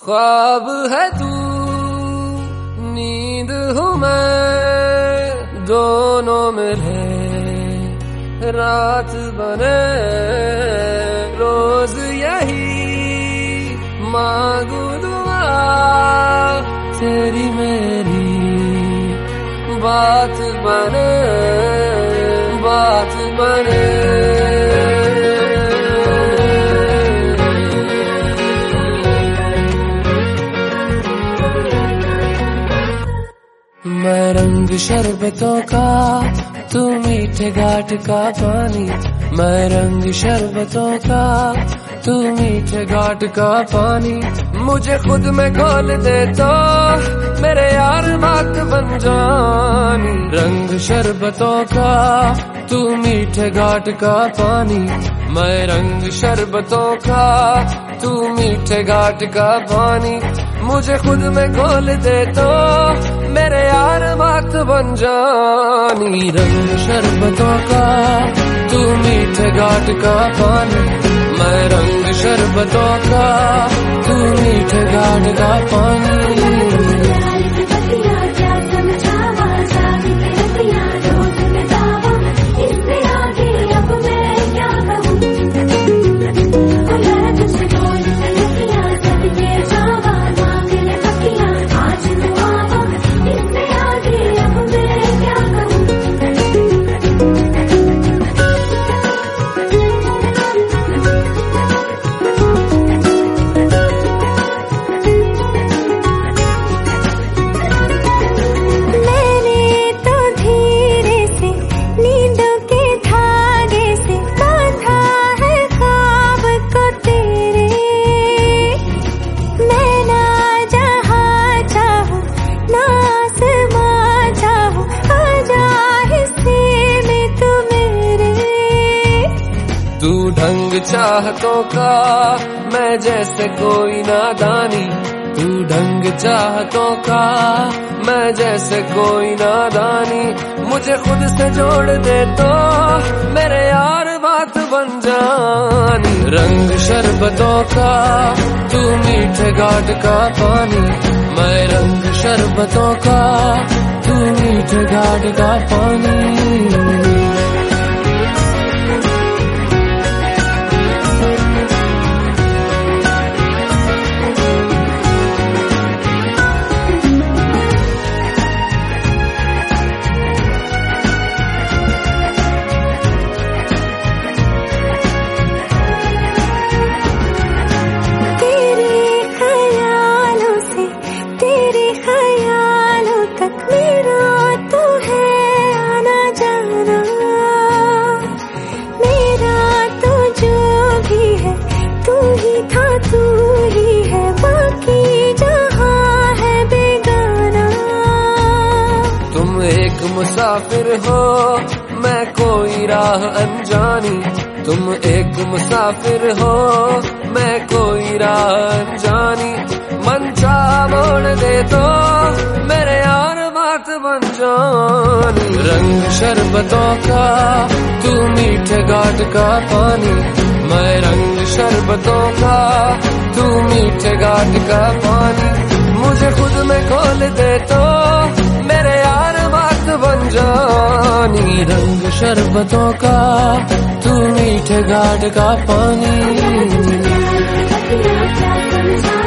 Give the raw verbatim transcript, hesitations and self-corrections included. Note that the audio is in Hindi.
ख्वाब है तू, नींद हूँ मैं, दोनों मिले रात बने। रोज यही मांगू दुआ, तेरी मेरी बात बने, बात बने। मैं रंग शरबतों का, तू मीठे घाट का पानी। मैं रंग शरबतों का, तू मीठे घाट का पानी। मुझे खुद में खोल दे तो मेरे यार बात बन जानी। रंग शरबतों का, तू मीठे घाट का पानी। मैं रंग शरबतों का, तू मीठे घाट का पानी। मुझे खुद में खोल दे तो मेरे यार बात बन जानी। रंग शरबतों का, तू मीठे घाट का पानी। मैं रंग शरबतों का, तू मीठे घाट का पानी। तू ढंग चाहतों का, मैं जैसे कोई नादानी। तू ढंग चाहतों का, मैं जैसे कोई नादानी। मुझे खुद से जोड़ दे तो मेरे यार बात बन जानी। रंग शरबतों का, तू मीठे घाट का पानी। मैं रंग शरबतों का, तू मीठे घाट का पानी। मुसाफिर हो, मैं कोई राह अनजानी। तुम एक मुसाफिर हो, मैं कोई राह अनजानी। मन चाह मोड़ दे तो मेरे यार बात बन जानी। रंग शरबतों का, तू मीठे घाट का पानी। मैं रंग शरबतों का, तू मीठे घाट का पानी। मुझे खुद में खोल दे तो मेरे यार बात बन जानी। रंग शरबतों का, तू मीठे घाट का पानी।